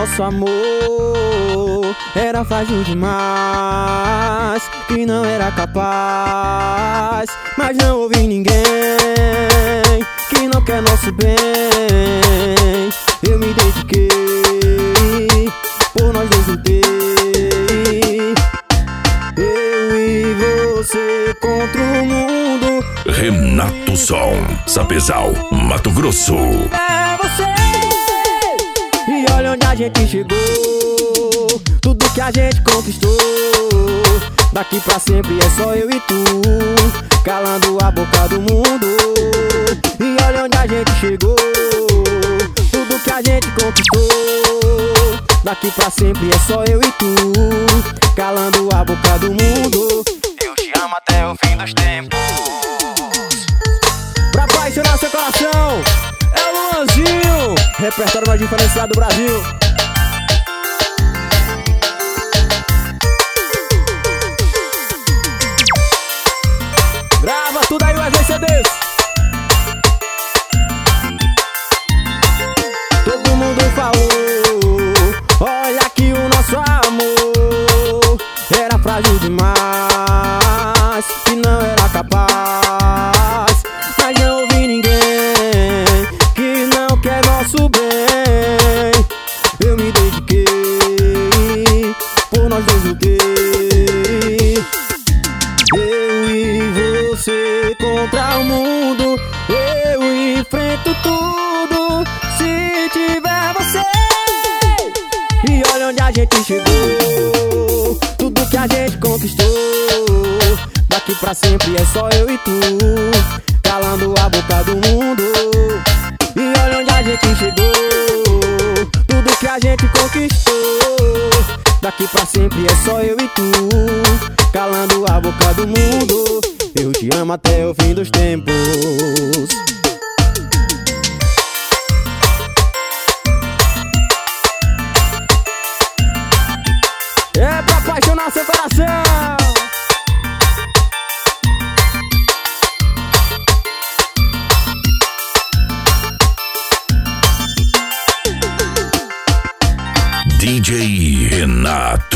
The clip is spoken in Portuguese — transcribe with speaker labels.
Speaker 1: nosso amor era frágil demais, que não era capaz. Mas não ouvi ninguém que não quer nosso bem. Eu me dediquei, por nós dois lutei. Eu e você contra o mundo.
Speaker 2: Renato Som, Sapezal, Mato Grosso.
Speaker 1: É você. E olha onde a gente chegou, tudo que a gente conquistou. Daqui pra sempre é só eu e tu, calando a boca do mundo. E olha onde a gente chegou, tudo que a gente conquistou. Daqui pra sempre é só eu e tu, calando a boca do mundo.
Speaker 3: Eu te amo até o fim dos tempos.
Speaker 1: Pra apaixonar seu coração, é o Luanzinho, repertório mais diferenciado do Brasil. Grava tudo aí, Wesley CDs. Todo mundo falou, olha que o nosso amor era frágil demais, que não era capaz. Mas não ouvi ninguém que não quer nosso bem. Eu me dediquei, por nós dois lutei. Eu e você contra o mundo, eu enfrento tudo se tiver você. E olha onde a gente chegou, tudo que a gente conquistou. Daqui pra sempre é só eu e tu, calando a boca do mundo. E olha onde a gente chegou, tudo que a gente conquistou. Daqui pra sempre é só eu e tu, calando a boca do mundo. Eu te amo até o fim dos tempos. É pra apaixonar seu coração.
Speaker 2: DJ Renato.